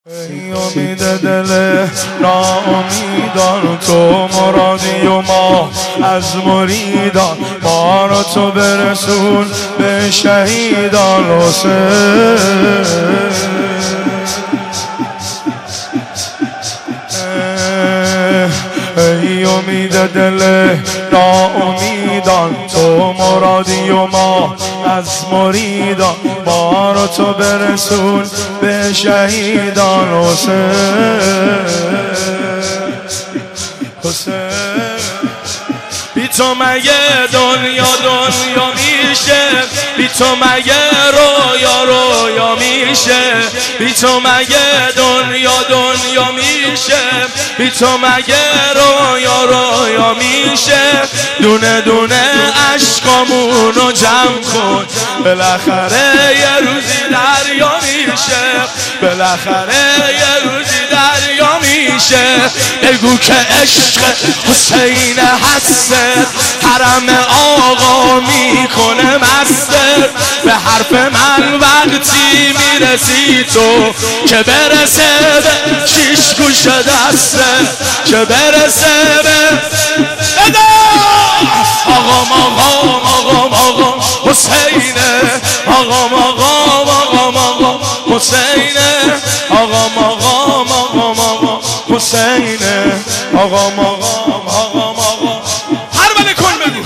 ای امید دل ناامیدان، تو مرادی و ما از مریدان، ما را تو برسون به شهیدان حسین. ای امید دل ناامیدان، تو مرادی و ما از مریدان، ما را تو برسون به شهیدان حسین. بی تو مگه دنیا میشه، بی تو مگه رویا میشه، بی تو مگه دنیا میشه، بی تو مگه رویا میشه. دونه دونه عشقامونو جمع کن، بالاخره یه روزی دریا میشه، بالاخره یه روزی دریا میشه. بگو که عشق حسین هسته، حرم آقا میکنه مسته. به حرف من وقتی میرسی تو، که برسه به شیش گوش دسته، که برسه به آقا حسینه، آقا حسینه، آقا حسینه، آقا هر بله کن بگو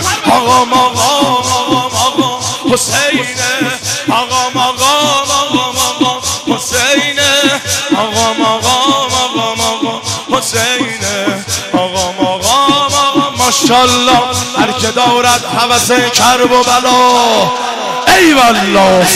آقا حسینه، آقا حسینه، آقا حسینه، آقا ماشاءالله. هر که دارد هوس کرب و بلا، ای والله.